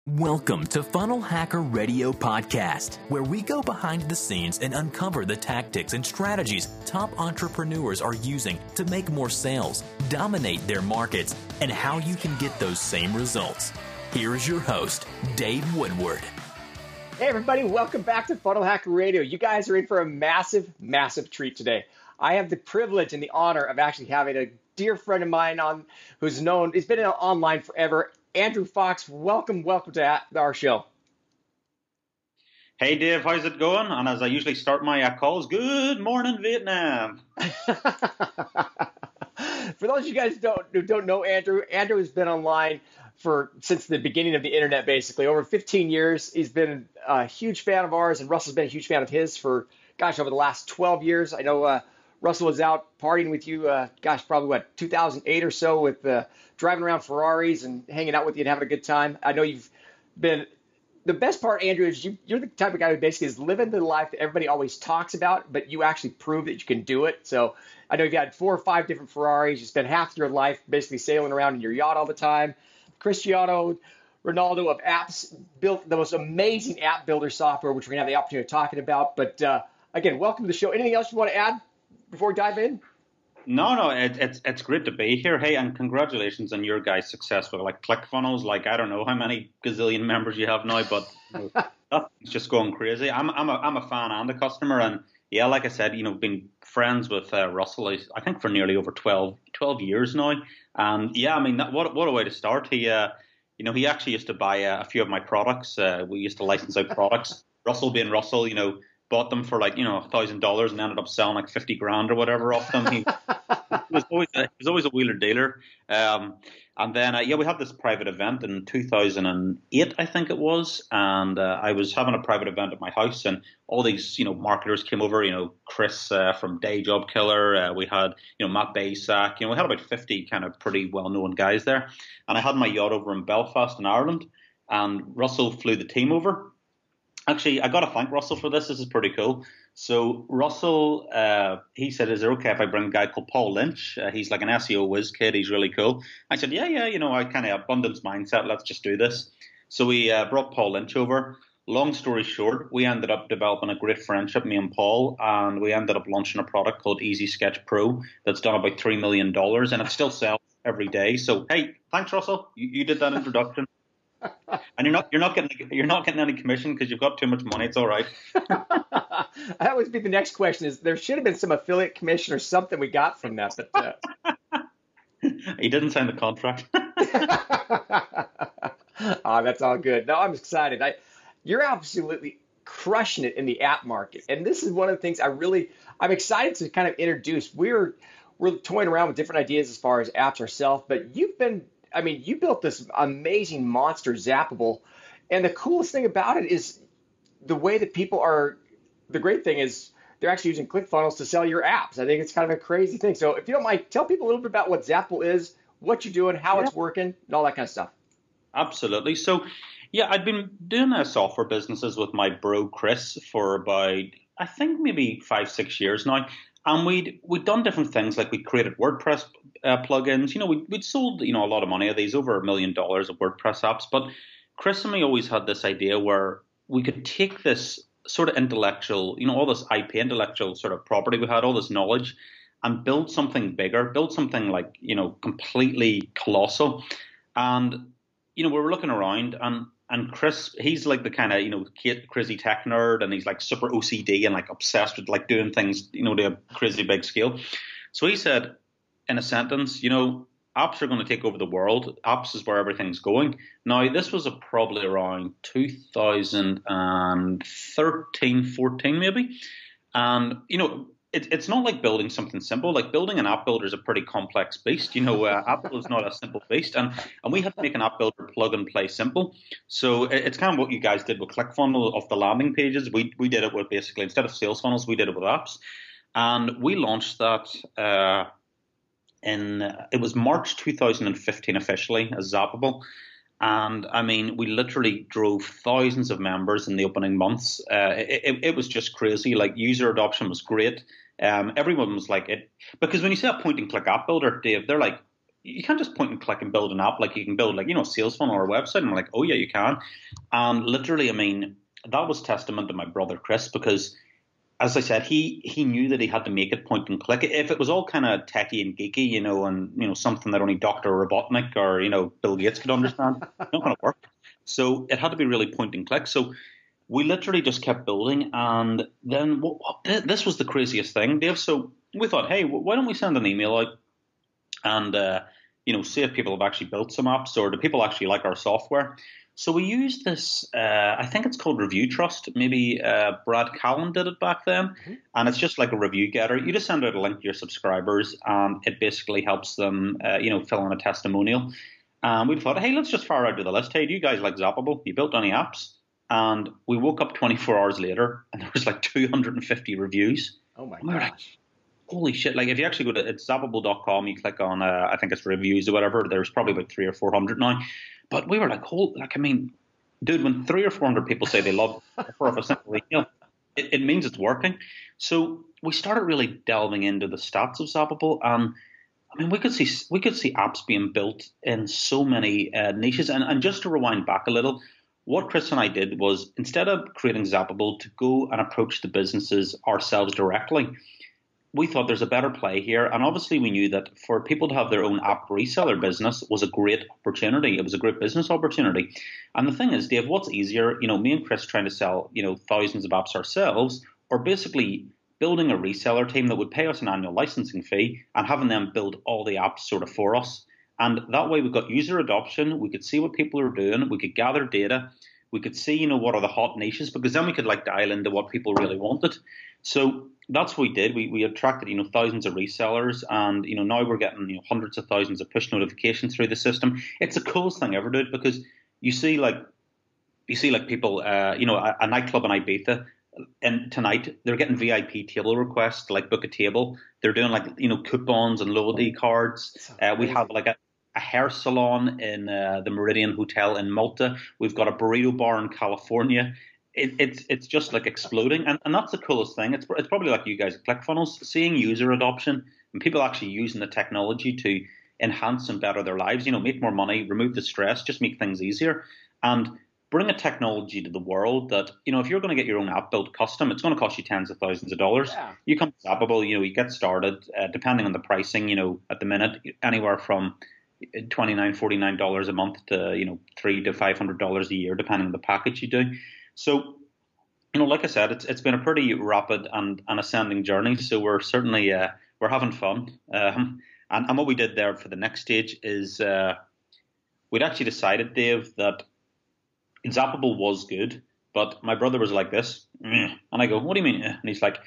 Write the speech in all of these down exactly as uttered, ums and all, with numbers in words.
Welcome to Funnel Hacker Radio Podcast, where we go behind the scenes and uncover the tactics and strategies top entrepreneurs are using to make more sales, dominate their markets, and how you can get those same results. Here is your host, Dave Woodward. Hey everybody, welcome back to Funnel Hacker Radio. You guys are in for a massive, massive treat today. I have the privilege and the honor of actually having a dear friend of mine on who's known, he's been online forever, Andrew Fox. Welcome, welcome to our show. Hey Dave, how's it going? And as I usually start my uh, calls, good morning Vietnam. For those of you guys don't, who don't know Andrew, Andrew has been online for since the beginning of the internet, basically over fifteen years. He's been a huge fan of ours, and Russell's been a huge fan of his for, gosh, over the last twelve years. I know uh, Russell was out partying with you, uh, gosh, probably what, two thousand eight or so, with uh, driving around Ferraris and hanging out with you and having a good time. I know you've been, the best part, Andrew, is you, you're the type of guy who basically is living the life that everybody always talks about, but you actually prove that you can do it. So I know you've had four or five different Ferraris. You spend half your life basically sailing around in your yacht all the time. Cristiano Ronaldo of apps built the most amazing app builder software, which we're going to have the opportunity of talking about. But uh, again, welcome to the show. Anything else you want to add before we dive in? No, no, it, it's it's great to be here. Hey, and congratulations on your guys' success with like ClickFunnels. Like, I don't know how many gazillion members you have now, but you know, that's just going crazy. I'm I'm a I'm a fan and a customer, and yeah, like I said, you know, been friends with uh, Russell, I think, for nearly over twelve, twelve years now. And yeah, I mean, that, what what a way to start. He, uh, you know, he actually used to buy uh, a few of my products. Uh, we used to license out products. Russell being Russell, you know, bought them for like, you know, a thousand dollars and ended up selling like fifty grand or whatever off them. He, he was always a, he was always a wheeler dealer. Um, and then uh, yeah, we had this private event in two thousand eight, I think it was, and uh, I was having a private event at my house, and all these, you know, marketers came over. You know, Chris uh, from Day Job Killer. Uh, we had, you know, Matt Baysack. You know, we had about fifty kind of pretty well known guys there, and I had my yacht over in Belfast in Ireland, and Russell flew the team over. Actually, I got to thank Russell for this. This is pretty cool. So Russell, uh, he said, is it okay if I bring a guy called Paul Lynch? Uh, he's like an S E O whiz kid. He's really cool. I said, yeah, yeah, you know, I kind of abundance mindset. Let's just do this. So we uh, brought Paul Lynch over. Long story short, we ended up developing a great friendship, me and Paul, and we ended up launching a product called Easy Sketch Pro that's done about three million dollars, and it still sells every day. So, hey, thanks, Russell. You, you did that introduction. And you're not you're not getting you're not getting any commission because you've got too much money. It's all right. That would be the next question. Is there should have been some affiliate commission or something we got from that, but uh... he didn't sign the contract. Oh, that's all good. No, I'm excited. I you're absolutely crushing it in the app market, and this is one of the things I really I'm excited to kind of introduce. We're we're toying around with different ideas as far as apps ourselves, but you've been. I mean, you built this amazing monster Zappable, and the coolest thing about it is the way that people are, the great thing is they're actually using ClickFunnels to sell your apps. I think it's kind of a crazy thing. So if you don't mind, tell people a little bit about what Zappable is, what you're doing, how yeah. it's working, and all that kind of stuff. Absolutely. So, yeah, I've been doing uh, software businesses with my bro Chris for about, I think maybe five, six years now. And we'd we'd done different things, like we created WordPress uh, plugins. You know, we we'd sold you know a lot of money of these, over a million dollars of WordPress apps. But Chris and me always had this idea where we could take this sort of intellectual, you know, all this I P, intellectual sort of property we had, all this knowledge, and build something bigger, build something like you know completely colossal. And you know, we were looking around, and and Chris, he's like the kind of, you know, crazy tech nerd, and he's like super O C D and like obsessed with like doing things, you know, to a crazy big scale. So he said in a sentence, you know, apps are going to take over the world. Apps is where everything's going. Now, this was a probably around two thousand thirteen, fourteen maybe. And, you know, it, it's not like building something simple. Like building an app builder is a pretty complex beast. You know, uh, Apple is not a simple beast. And and we had to make an app builder plug and play simple. So it, it's kind of what you guys did with ClickFunnels of the landing pages. We we did it with basically, instead of sales funnels, we did it with apps. And we launched that uh, in, uh, it was March two thousand fifteen officially as Zappable. And I mean, we literally drove thousands of members in the opening months. Uh, it, it, it was just crazy. Like, user adoption was great. Um, everyone was like it, because when you say a point and click app builder, Dave, they're like, you can't just point and click and build an app like you can build like, you know, a sales funnel or a website. And I'm like, oh yeah, you can. And literally, I mean, that was testament to my brother Chris, because as I said, he he knew that he had to make it point and click. If it was all kind of techie and geeky, you know, and you know something that only Doctor Robotnik or you know Bill Gates could understand, not going to work. So it had to be really point and click. So we literally just kept building, and then what, what, this was the craziest thing, Dave. So we thought, hey, why don't we send an email out and uh, you know see if people have actually built some apps, or do people actually like our software? So we used this, uh, I think it's called Review Trust. Maybe uh, Brad Callen did it back then. Mm-hmm. And it's just like a review getter. You just send out a link to your subscribers, and it basically helps them, uh, you know, fill in a testimonial. And we thought, hey, let's just fire out to the list. Hey, do you guys like Zappable? You built any apps? And we woke up twenty-four hours later, and there was like two hundred fifty reviews. Oh, my gosh. Like, holy shit. Like, if you actually go to it's zappable dot com, you click on, uh, I think it's reviews or whatever, there's probably about three or four hundred now. But we were like, oh, like, I mean, dude, when three or four hundred people say they love for a simple email, it, it means it's working. So we started really delving into the stats of Zappable, and I mean, we could see we could see apps being built in so many uh, niches. And, and just to rewind back a little, what Chris and I did was, instead of creating Zappable, to go and approach the businesses ourselves directly. We thought there's a better play here, and obviously we knew that for people to have their own app reseller business was a great opportunity. It was a great business opportunity. And the thing is, Dave, what's easier, you know, me and Chris trying to sell, you know, thousands of apps ourselves, or basically building a reseller team that would pay us an annual licensing fee and having them build all the apps sort of for us. And that way we got user adoption, we could see what people are doing, we could gather data, we could see, you know, what are the hot niches, because then we could like dial into what people really wanted. So that's what we did. We we attracted, you know, thousands of resellers, and, you know, now we're getting, you know, hundreds of thousands of push notifications through the system. It's the coolest thing ever, dude, because you see like, you see like people, uh, you know, a, a nightclub in Ibiza, and tonight they're getting V I P table requests to like book a table. They're doing like, you know, coupons and loyalty cards. Uh, we have like a, a hair salon in uh, the Meridian Hotel in Malta. We've got a burrito bar in California. It, it's it's just like exploding, and, and that's the coolest thing. It's it's probably like you guys at ClickFunnels, seeing user adoption and people actually using the technology to enhance and better their lives. You know, make more money, remove the stress, just make things easier, and bring a technology to the world that, you know, if you're going to get your own app built custom, it's going to cost you tens of thousands of dollars. Yeah. You come to Zappable, you know, you get started, uh, depending on the pricing, you know, at the minute, anywhere from twenty-nine dollars, forty-nine dollars a month to, you know, three to five hundred dollars a year, depending on the package you do. So, you know, like I said, it's it's been a pretty rapid and, and ascending journey. So we're certainly uh, we're having fun. Um, and, and what we did there for the next stage is uh, we'd actually decided, Dave, that Zappable was good, but my brother was like this, and I go, "What do you mean?" And he's like,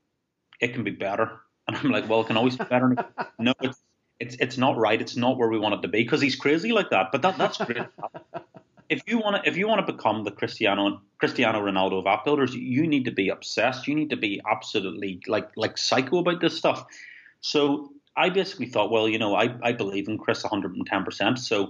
"It can be better." And I'm like, "Well, it can always be better." No, it's it's it's not right. It's not where we want it to be, because he's crazy like that. But that that's great. If you want to, if you want to become the Cristiano Cristiano Ronaldo of app builders, you need to be obsessed. You need to be absolutely like like psycho about this stuff. So I basically thought, well, you know, I, I believe in Chris one hundred ten percent. So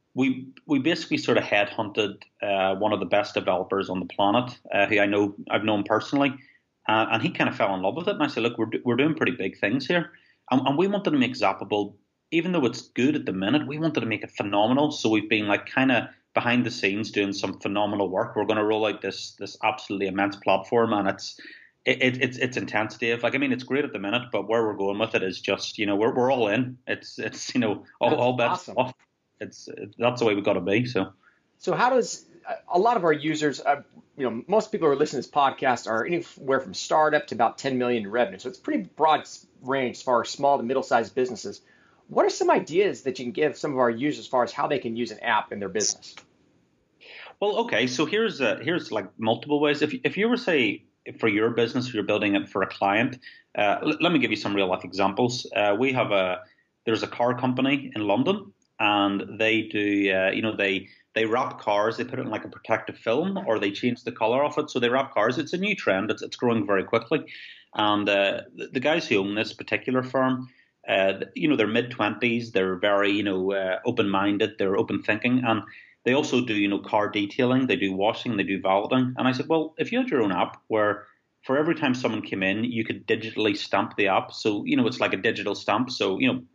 we we basically sort of headhunted uh, one of the best developers on the planet, uh, who I know I've known personally, uh, and he kind of fell in love with it. And I said, look, we're we're doing pretty big things here, and, and we wanted to make Zappable, even though it's good at the minute, we wanted to make it phenomenal. So we've been like kind of behind the scenes doing some phenomenal work. We're going to roll out this this absolutely immense platform, and it's it, it, it's it's intense, Dave. Like, I mean, it's great at the minute, but where we're going with it is just, you know, we're we're all in. It's it's you know all, all bets awesome. off. It's it, that's the way we've got to be. So, so how does a lot of our users, uh, you know, most people who are listening to this podcast are anywhere from startup to about ten million in revenue. So it's a pretty broad range as far as small to middle-sized businesses. What are some ideas that you can give some of our users as far as how they can use an app in their business? Well, okay, so here's uh, here's like multiple ways. If if you were, say, for your business, if you're building it for a client, uh, l- let me give you some real life examples. Uh, we have a there's a car company in London, and they do uh, you know they they wrap cars. They put it in like a protective film, or they change the color of it. So they wrap cars. It's a new trend. It's it's growing very quickly, and uh, the, the guys who own this particular firm, uh, you know, they're mid twenties. They're very you know uh, open minded. They're open thinking, and they also do, you know, car detailing, they do washing, they do valeting. And I said, well, if you had your own app where for every time someone came in, you could digitally stamp the app. So, you know, it's like a digital stamp. So, you know,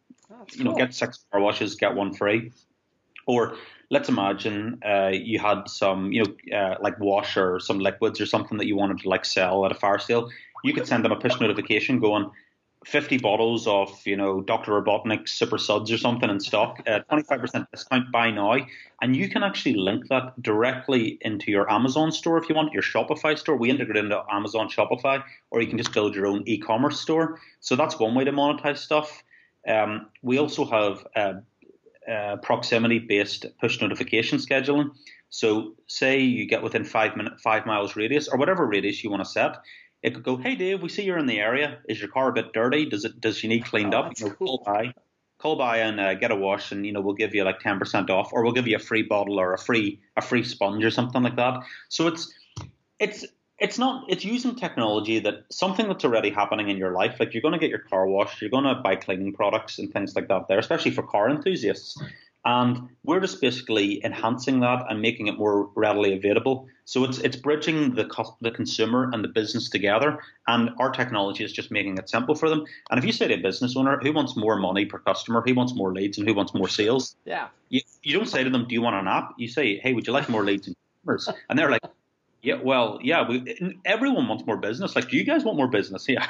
That's you know, cool. get six car washes, get one free. Or let's imagine uh, you had some, you know, uh, like wash or some liquids or something that you wanted to like sell at a fire sale. You could send them a push notification going, fifty bottles of, you know, Doctor Robotnik Super Suds or something in stock, uh, twenty-five percent discount, buy now. And you can actually link that directly into your Amazon store if you want, your Shopify store. We integrate into Amazon Shopify, or you can just build your own e-commerce store. So that's one way to monetize stuff. Um, we also have uh, uh, proximity-based push notification scheduling. So say you get within five minute, five miles radius, or whatever radius you want to set. It could go, hey Dave, we see you're in the area. Is your car a bit dirty? Does it does you need cleaned Oh, up? that's You know, cool. call by, call by and uh, get a wash, and you know we'll give you like ten percent off, or we'll give you a free bottle or a free a free sponge or something like that. So it's it's it's not it's using technology that something that's already happening in your life. Like you're going to get your car washed, you're going to buy cleaning products and things like that there, especially for car enthusiasts. And we're just basically enhancing that and making it more readily available. So it's it's bridging the co- the consumer and the business together, and our technology is just making it simple for them. And if you say to a business owner who wants more money per customer, who wants more leads, and who wants more sales, Yeah. you, you don't say to them, do you want an app? You say, hey, would you like more leads and customers? And they're like, yeah, well, yeah, we, everyone wants more business. Like, do you guys want more business? Yeah.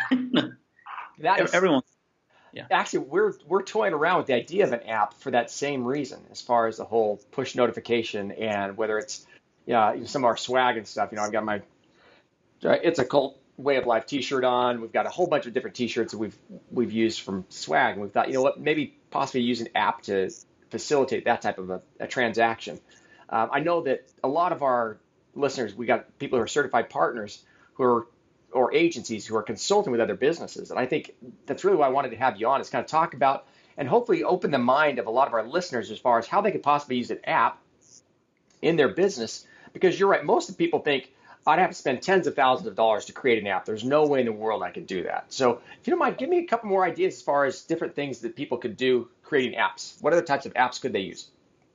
That is, Everyone. Yeah. Actually, we're we're toying around with the idea of an app for that same reason, as far as the whole push notification and whether it's yeah, you know, some of our swag and stuff. You know, I've got my It's a Cult Way of Life T-shirt on. We've got a whole bunch of different T-shirts that we've we've used from swag, and we've thought, you know what, maybe possibly use an app to facilitate that type of a, a transaction. Um, I know that a lot of our listeners, we got people who are certified partners who are or agencies who are consulting with other businesses. And I think that's really why I wanted to have you on, is kind of talk about and hopefully open the mind of a lot of our listeners as far as how they could possibly use an app in their business. Because you're right, most of the people think, I'd have to spend tens of thousands of dollars to create an app. There's no way in the world I could do that. So if you don't mind, give me a couple more ideas as far as different things that people could do creating apps. What other types of apps could they use?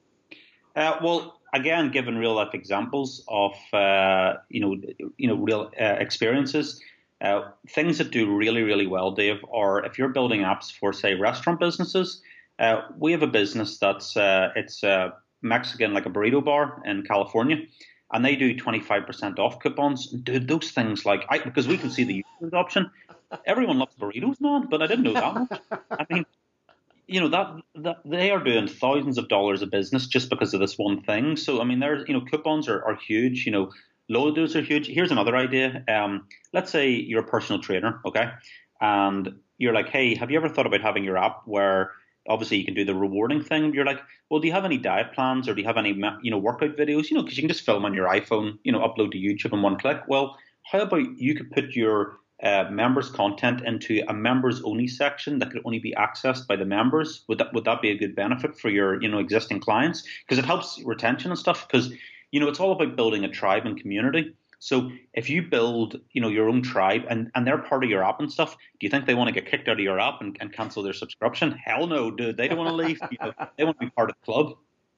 Uh, well, again, given real life examples of uh, you know you know real uh, experiences, uh, things that do really really well, Dave. Or if you're building apps for say restaurant businesses, uh, we have a business that's uh, it's uh, Mexican, like a burrito bar in California, and they do twenty-five percent off coupons. Dude, those things like I because we can see the user adoption. Everyone loves burritos, man, but I didn't know that much. I mean. You know, that, that they are doing thousands of dollars of business just because of this one thing. So, I mean, there's, you know, coupons are, are huge, you know, loads are huge. Here's another idea. Um, let's say you're a personal trainer, okay? And you're like, hey, have you ever thought about having your app where obviously you can do the rewarding thing? You're like, well, do you have any diet plans or do you have any, you know, workout videos? You know, because you can just film on your iPhone, you know, upload to YouTube in one click. Well, how about you could put your Uh, members content into a members only section that could only be accessed by the members? Would that would that be a good benefit for your you know existing clients? Because it helps retention and stuff. Because you know it's all about building a tribe and community. So if you build you know your own tribe and, and they're part of your app and stuff, do you think they want to get kicked out of your app and, and cancel their subscription? Hell no, dude. They don't want to leave. You know, they want to be part of the club.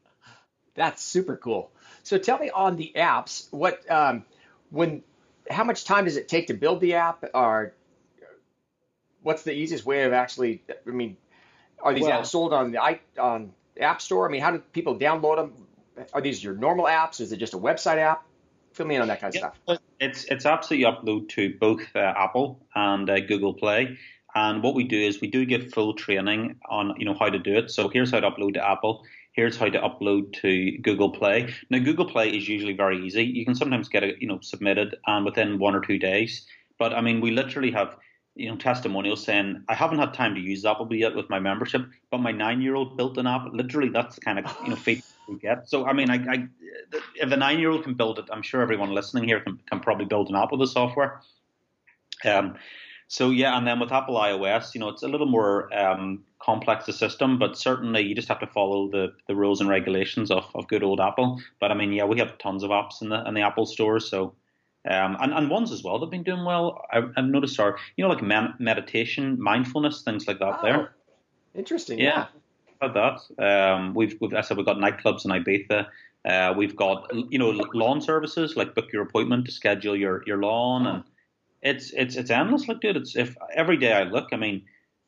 That's super cool. So tell me on the apps, what um, when. How much time does it take to build the app, or what's the easiest way of actually? I mean, are these Well, apps sold on the on App Store? I mean, how do people download them? Are these your normal apps? Is it just a website app? Fill me in on that kind of yeah, stuff. It's it's apps that you upload to both uh, Apple and uh, Google Play. And what we do is we do give full training on you know how to do it. So here's how to upload to Apple. Here's how to upload to Google Play. Now, Google Play is usually very easy. You can sometimes get it, you know, submitted um, within one or two days. But I mean, we literally have, you know, testimonials saying, I haven't had time to use Apple yet with my membership, but my nine-year-old built an app. Literally, that's the kind of, you know, feedback we get. So, I mean, I, I, if a nine-year-old can build it, I'm sure everyone listening here can, can probably build an app with the software. Um, so, yeah, and then with Apple iOS, you know, it's a little more um, complex the system, but certainly you just have to follow the, the rules and regulations of, of good old Apple. But I mean, yeah, we have tons of apps in the in the Apple store, so um, and, and ones as well that have been doing well. I, I've noticed are you know like med- meditation, mindfulness, things like that. Oh, there, interesting. yeah, Yeah. had that. Um, we've we've I said we've got nightclubs in Ibiza. Uh, we've got you know lawn services like book your appointment to schedule your your lawn, and it's it's it's endless. Like, dude, it's if every day I look, I mean.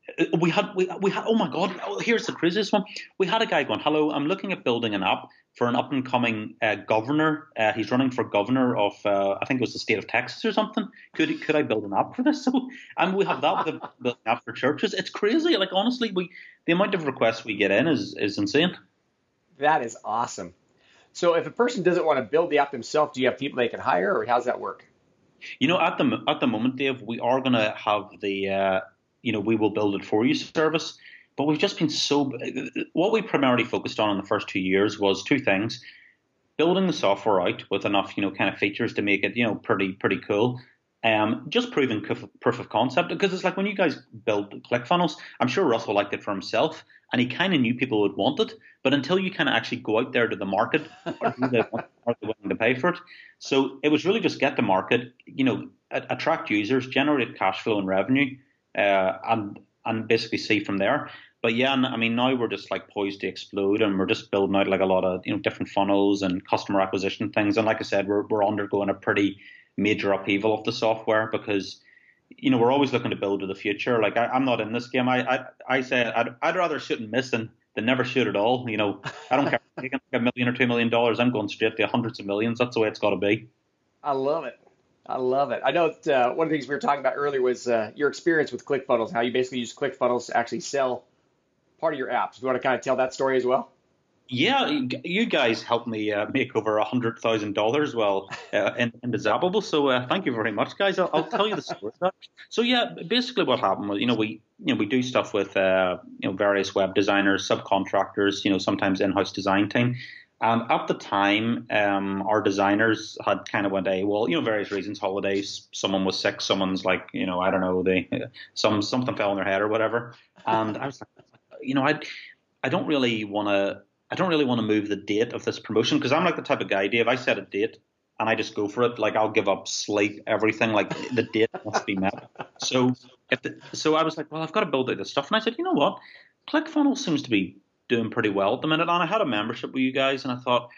we had we we had oh my god, oh, here's the craziest one. We had a guy going, hello, I'm looking at building an app for an up and coming uh, governor. Uh, he's running for governor of uh, I think it was the state of Texas or something. Could could I build an app for this? So and we have that with a building app for churches. It's crazy. Like honestly, we the amount of requests we get in is is insane. That is awesome. So if a person doesn't want to build the app themselves, do you have people they can hire, or how's that work? You know, at the at the moment, Dave, we are going to have the uh, you know, we will build it for you service. But we've just been so – what we primarily focused on in the first two years was two things. Building the software out with enough, you know, kind of features to make it, you know, pretty pretty cool. Um, just proving proof of concept. Because it's like when you guys build ClickFunnels, I'm sure Russell liked it for himself, and he kind of knew people would want it. But until you kind of actually go out there to the market, are they willing to pay for it? So it was really just get the market, you know, attract users, generate cash flow and revenue, uh, and and basically see from there. But yeah, I mean, now we're just like poised to explode, and we're just building out like a lot of, you know, different funnels and customer acquisition things. And like I said, we're we're undergoing a pretty major upheaval of the software because, you know, we're always looking to build to the future. Like I, I'm not in this game. I I, I say I'd, I'd rather shoot and miss than, than never shoot at all. You know, I don't care if you can make a million or two million dollars. I'm going straight to hundreds of millions. That's the way it's got to be. I love it. I love it. I know that, uh, one of the things we were talking about earlier was uh, your experience with ClickFunnels, how you basically use ClickFunnels to actually sell part of your apps. Do you want to kind of tell that story as well? Yeah, you guys helped me uh, make over one hundred thousand dollars well uh, in, in the Zappable. So uh, thank you very much, guys. I'll, I'll tell you the story of that. So yeah, basically what happened was, you know, we you know we do stuff with uh, you know various web designers, subcontractors, you know, sometimes in-house design team. And at the time, um, our designers had kind of went AWOL, you know, various reasons, holidays. Someone was sick. Someone's like, you know, I don't know, they some something fell on their head or whatever. And I was like, you know, I I don't really want to. I don't really want to move the date of this promotion because I'm like the type of guy, Dave, I set a date and I just go for it. Like I'll give up sleep, everything. Like the date must be met. So if the, so I was like, well, I've got to build out this stuff. And I said, you know what? ClickFunnels seems to be doing pretty well at the minute. And I had a membership with you guys and I thought,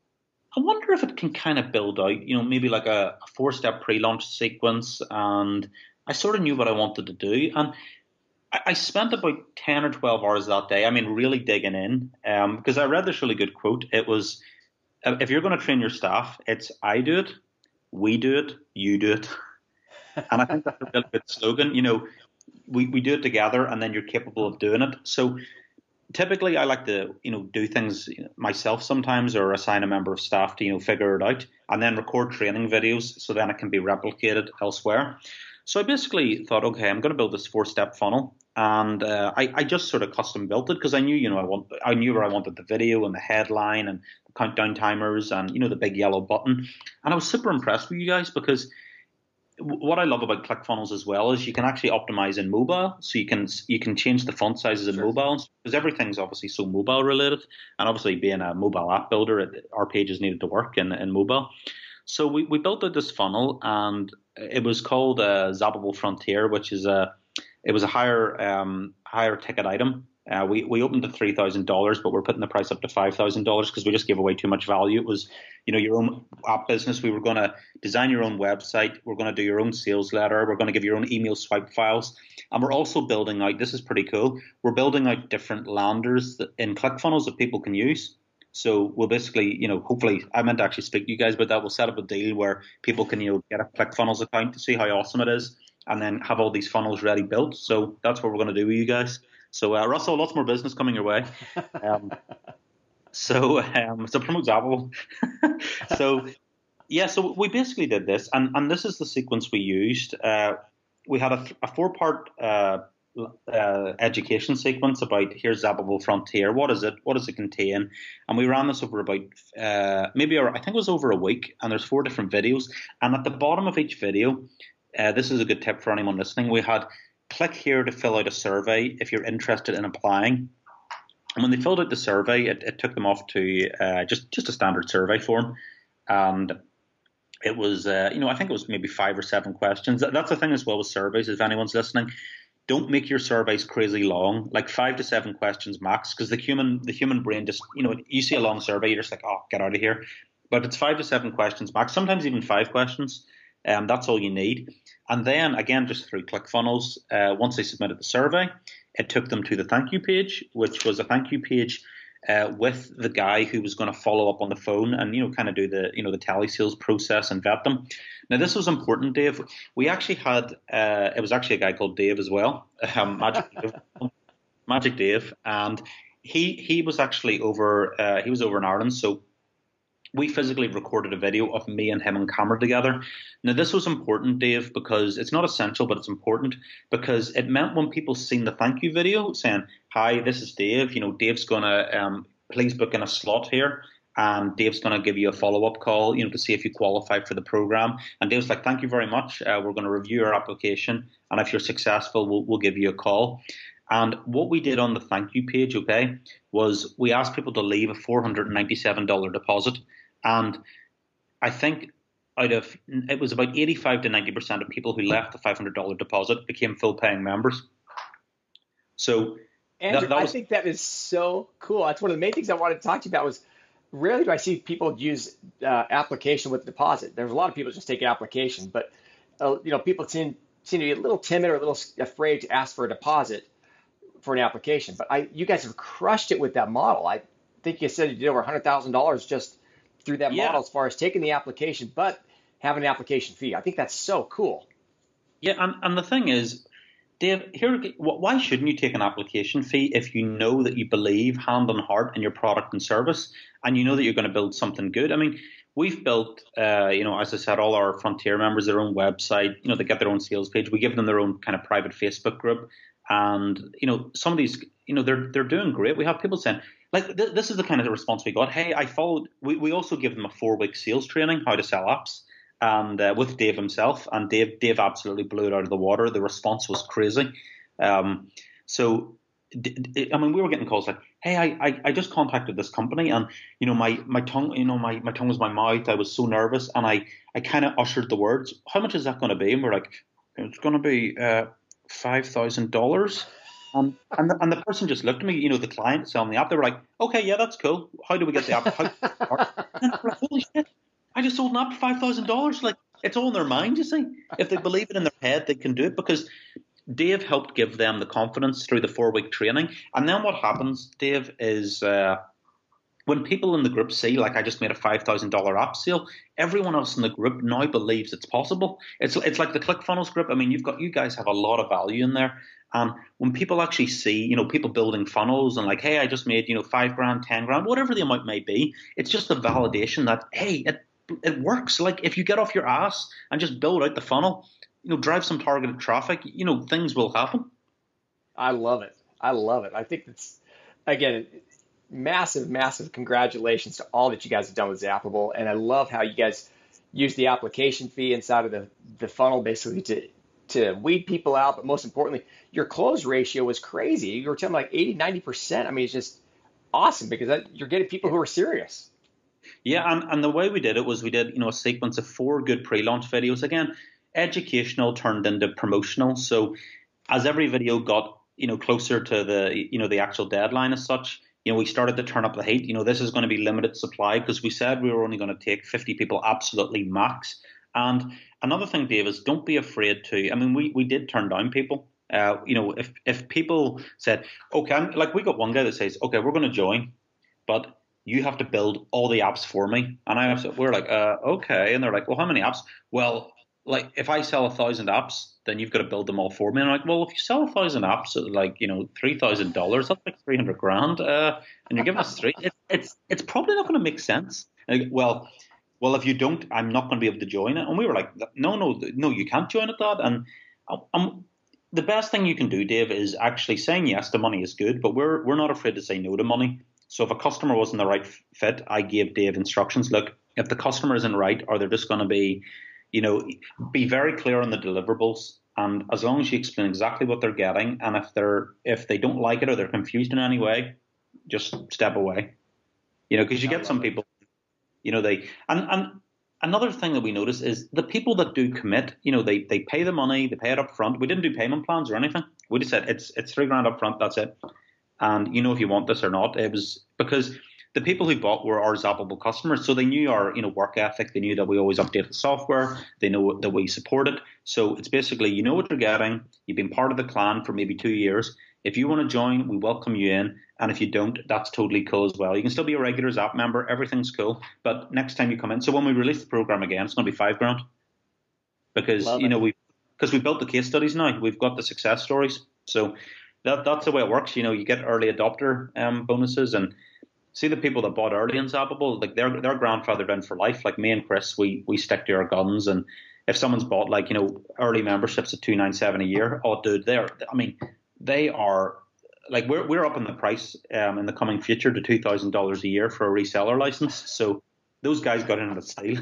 I wonder if it can kind of build out, you know, maybe like a, a four-step pre-launch sequence. And I sort of knew what I wanted to do. And I spent about ten or twelve hours that day, I mean, really digging in, um, because I read this really good quote. It was, if you're going to train your staff, it's I do it, we do it, you do it. And I think that's a really good slogan. You know, we, we do it together and then you're capable of doing it. So typically I like to, you know, do things myself sometimes or assign a member of staff to, you know, figure it out and then record training videos so then it can be replicated elsewhere. So I basically thought, okay, I'm going to build this four-step funnel, and uh, I, I just sort of custom built it because I knew, you know, I want, I knew where I wanted the video and the headline and the countdown timers and, you know, the big yellow button. And I was super impressed with you guys because what I love about ClickFunnels as well is you can actually optimize in mobile, so you can you can change the font sizes in sure. mobile because everything's obviously so mobile related, and obviously being a mobile app builder, it, our pages needed to work in, in mobile. So we, we built out this funnel, and it was called uh, Zappable Frontier, which is a it was a higher um, higher ticket item. Uh, we we opened at three thousand dollars, but we're putting the price up to five thousand dollars because we just gave away too much value. It was, you know, your own app business. We were going to design your own website. We're going to do your own sales letter. We're going to give your own email swipe files, and we're also building out. This is pretty cool. We're building out different landers that, in ClickFunnels that people can use. So we'll basically, you know, hopefully, I meant to actually speak to you guys about that. We'll set up a deal where people can, you know, get a ClickFunnels account to see how awesome it is, and then have all these funnels ready built. So that's what we're going to do with you guys. So uh, Russell, lots more business coming your way. Um, so um, so promote Zappable. so yeah, so we basically did this, and, and this is the sequence we used. Uh, we had a, a four-part uh, uh, education sequence about here's Zappable Frontier. What is it? What does it contain? And we ran this over about uh, maybe I think it was over a week. And there's four different videos. And at the bottom of each video, uh, this is a good tip for anyone listening. We had click here to fill out a survey if you're interested in applying. And when they filled out the survey, it, it took them off to uh, just just a standard survey form. And it was, uh, you know, I think it was maybe five or seven questions. That's the thing as well with surveys, if anyone's listening. Don't make your surveys crazy long, like five to seven questions max, because the human the human brain just, you know, you see a long survey, you're just like, oh, get out of here. But it's five to seven questions max, sometimes even five questions. Um, that's all you need. And then, again, just through ClickFunnels, uh, once they submitted the survey, it took them to the thank you page, which was a thank you page uh, with the guy who was going to follow up on the phone and, you know, kind of do the, you know, the telesales process and vet them. Now, this was important, Dave. We actually had, uh, it was actually a guy called Dave as well, um, Magic Dave, Magic Dave, and he he was actually over, uh, he was over in Ireland, so we physically recorded a video of me and him on camera together. Now, this was important, Dave, because it's not essential, but it's important because it meant when people seen the thank you video saying, hi, this is Dave, you know, Dave's going to, um, please book in a slot here. And Dave's going to give you a follow-up call, you know, to see if you qualify for the program. And Dave's like, thank you very much. Uh, we're going to review your application. And if you're successful, we'll, we'll give you a call. And what we did on the thank you page, okay, was we asked people to leave a four hundred ninety-seven dollars deposit. And I think out of, it was about eighty-five to ninety percent of people who left the five hundred dollars deposit became full-paying members. So Andrew, that, that was, I think that is so cool. That's one of the main things I wanted to talk to you about was rarely do I see people use uh, application with deposit. There's a lot of people just take application, but uh, you know, people seem, seem to be a little timid or a little afraid to ask for a deposit for an application. But I, you guys have crushed it with that model. I think you said you did over one hundred thousand dollars just through that yeah. model as far as taking the application, but having an application fee. I think that's so cool. Yeah, and, and the thing is, Dave, here, why shouldn't you take an application fee if you know that you believe hand on heart in your product and service, and you know that you're going to build something good? I mean, we've built, uh, you know, as I said, all our Frontier members their own website. You know, they get their own sales page. We give them their own kind of private Facebook group, and you know, some of these, you know, they're they're doing great. We have people saying, like, th- this is the kind of response we got. Hey, I followed. We we also give them a four week sales training, how to sell apps. And uh, with Dave himself, and Dave Dave absolutely blew it out of the water. The response was crazy. Um, so, d- d- I mean, we were getting calls like, "Hey, I, I, I just contacted this company, and you know, my, my tongue, you know, my, my tongue was my mouth. I was so nervous, and I, I kind of ushered the words. How much is that going to be?" And we're like, "It's going to be uh, five thousand dollars." And and the, and the person just looked at me. You know, the client selling the app. They were like, "Okay, yeah, that's cool. How do we get the app?" How- and we're like, holy shit! I just sold an app for five thousand dollars. Like, it's all in their mind, you see. If they believe it in their head, they can do it because Dave helped give them the confidence through the four-week training. And then what happens, Dave, is uh, when people in the group see, like, I just made a five thousand dollars app sale, everyone else in the group now believes it's possible. It's it's like the ClickFunnels group. I mean, you've got you guys have a lot of value in there. And when people actually see, you know, people building funnels and like, hey, I just made, you know, five grand, ten grand, whatever the amount may be, it's just a validation that, hey, it It works. Like, if you get off your ass and just build out the funnel, you know, drive some targeted traffic, you know, things will happen. I love it. I love it. I think it's, again, massive, massive congratulations to all that you guys have done with Zappable. And I love how you guys use the application fee inside of the, the funnel basically to, to weed people out. But most importantly, your close ratio was crazy. You were telling me like eighty, ninety percent. I mean, it's just awesome because that, you're getting people who are serious. Yeah, and, and the way we did it was we did, you know, a sequence of four good pre-launch videos. Again, educational turned into promotional. So as every video got, you know, closer to the, you know, the actual deadline as such, you know, we started to turn up the heat. You know, this is going to be limited supply because we said we were only going to take fifty people absolutely max. And another thing, Dave, is don't be afraid to, I mean, we, we did turn down people. Uh, you know, if, if people said, okay, like we got one guy that says, okay, we're going to join, but you have to build all the apps for me. And I was, we're like, uh, okay. And they're like, well, how many apps? Well, like if I sell a thousand apps, then you've got to build them all for me. And I'm like, well, if you sell a thousand apps at like, you know, three thousand dollars, that's like three hundred grand. Uh, and you're giving us three, it, it's, it's probably not going to make sense. Like, well, well, if you don't, I'm not going to be able to join it. And we were like, no, no, no, you can't join it, Dad. And um, the best thing you can do, Dave, is actually saying yes to money is good, but we're, we're not afraid to say no to money. So if a customer wasn't the right fit, I gave Dave instructions. Look, if the customer isn't right, or they're just going to be, you know, be very clear on the deliverables. And as long as you explain exactly what they're getting, and if they're if they don't like it or they're confused in any way, just step away. You know, because you get some people, you know, they and and another thing that we notice is the people that do commit. You know, they they pay the money, they pay it up front. We didn't do payment plans or anything. We just said it's it's three grand up front. That's it. And you know if you want this or not. It was because the people who bought were our Zappable customers, so they knew our you know work ethic. They knew that we always update the software. They know that we support it. So it's basically you know what you're getting. You've been part of the clan for maybe two years. If you want to join, we welcome you in. And if you don't, that's totally cool as well. You can still be a regular Zap member. Everything's cool. But next time you come in, so when we release the program again, it's going to be five grand. Because, Love you know, we because we built the case studies now. We've got the success stories. So that that's the way it works. You know, you get early adopter um, bonuses. And see the people that bought early in Zappable, like they're, they're grandfathered in for life. Like me and Chris, we, we stick to our guns. And if someone's bought, like, you know, early memberships at two hundred ninety-seven dollars a year, oh, dude, they're, I mean, they are, like, we're we're up in the price um, in the coming future to two thousand dollars a year for a reseller license. So those guys got in at a steal.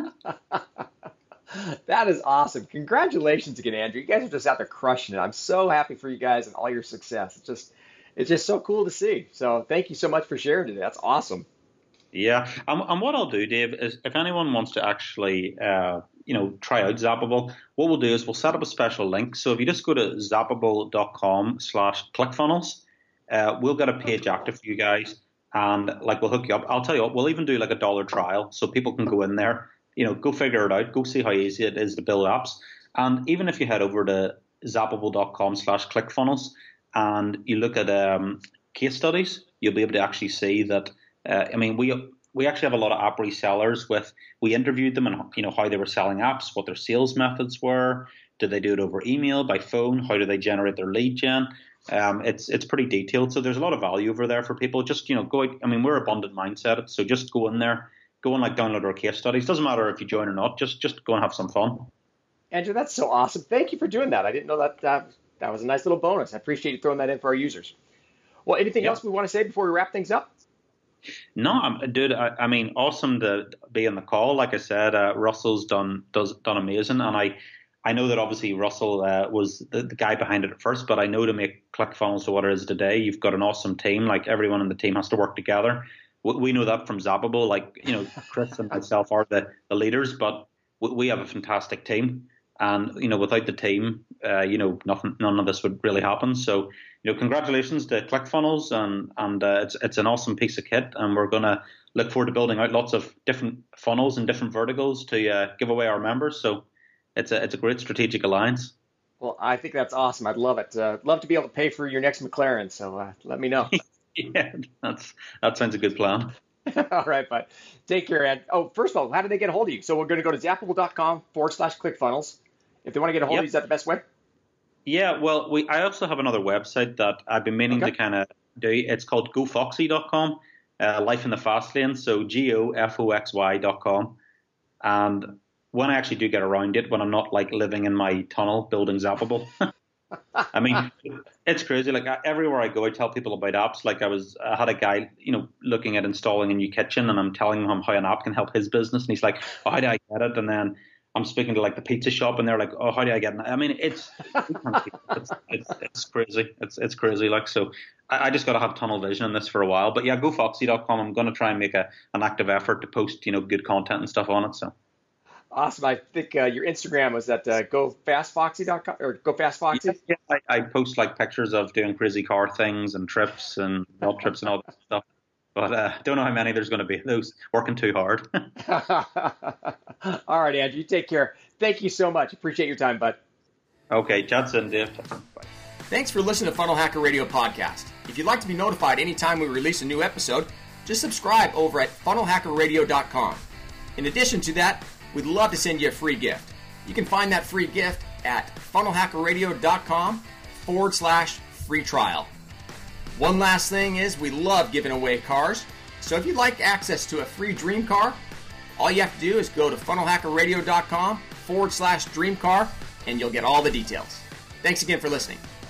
That is awesome. Congratulations again, Andrew. You guys are just out there crushing it. I'm so happy for you guys and all your success. It's just, it's just so cool to see. So thank you so much for sharing today. That's awesome. Yeah. Um, and what I'll do, Dave, is if anyone wants to actually, uh, you know, try out Zappable, what we'll do is we'll set up a special link. So if you just go to zappable.com slash ClickFunnels, uh, we'll get a page active for you guys. And like, we'll hook you up. I'll tell you what, we'll even do like a dollar trial so people can go in there, you know, go figure it out, go see how easy it is to build apps. And even if you head over to zappable.com slash ClickFunnels and you look at um, case studies, you'll be able to actually see that. Uh, I mean, we we actually have a lot of app resellers. With we interviewed them and, you know, how they were selling apps, what their sales methods were. Did they do it over email, by phone? How do they generate their lead gen? Um, it's it's pretty detailed. So there's a lot of value over there for people. Just, you know, go out. I mean, we're abundant mindset, so just go in there, go and like download our case studies. Doesn't matter if you join or not. Just just go and have some fun. Andrew, that's so awesome. Thank you for doing that. I didn't know that. Uh, that was a nice little bonus. I appreciate you throwing that in for our users. Well, anything yep. else we want to say before we wrap things up? No, dude. I, I mean, awesome to be in the call. Like I said, uh, Russell's done does done amazing, and I, I know that obviously Russell uh, was the, the guy behind it at first, but I know to make ClickFunnels to what it is today, you've got an awesome team. Like everyone in the team has to work together. We, we know that from Zappable. Like, you know, Chris and myself are the, the leaders, but we, we have a fantastic team, and you know, without the team, uh, you know, nothing, none of this would really happen. So. You know, congratulations to ClickFunnels, and and uh, it's it's an awesome piece of kit, and we're going to look forward to building out lots of different funnels and different verticals to uh, give away our members. So it's a it's a great strategic alliance. Well, I think that's awesome. I'd love it. Uh, love to be able to pay for your next McLaren. So uh, let me know. Yeah, that's that sounds a good plan. All right, bud. Take care, Ed. Oh, first of all, how do they get a hold of you? So we're going to go to zappable.com forward slash ClickFunnels. If they want to get a hold yep. of you, is that the best way? Yeah, well, we I also have another website that I've been meaning okay. to kind of do. It's called go foxy dot com, uh, Life in the Fast Lane, so G O F O X Y dot com. And when I actually do get around it, when I'm not like living in my tunnel building Zappable, I mean, it's crazy. Like I, everywhere I go, I tell people about apps. Like I was, I had a guy, you know, looking at installing a new kitchen, and I'm telling him how an app can help his business, and he's like, "Oh, how do I get it?" And then I'm speaking to like the pizza shop, and they're like, "Oh, how do I get it?" I mean, it's it's, it's it's crazy. It's it's crazy. Like so, I, I just got to have tunnel vision on this for a while. But yeah, go foxy dot com. I'm going to try and make a an active effort to post, you know, good content and stuff on it. So awesome. I think uh, your Instagram was at uh, go fast foxy dot com or go fast foxy. Yeah, yeah I, I post like pictures of doing crazy car things and trips and road trips and all that stuff. But uh, don't know how many there's going to be. Those working too hard. All right, Andrew, you take care. Thank you so much. Appreciate your time, bud. Okay, chat soon, Dave. Bye. Thanks for listening to Funnel Hacker Radio Podcast. If you'd like to be notified anytime we release a new episode, just subscribe over at funnel hacker radio dot com. In addition to that, we'd love to send you a free gift. You can find that free gift at funnel hacker radio dot com forward slash free trial. One last thing is we love giving away cars. So if you'd like access to a free dream car, all you have to do is go to funnel hacker radio dot com forward slash dream car and you'll get all the details. Thanks again for listening.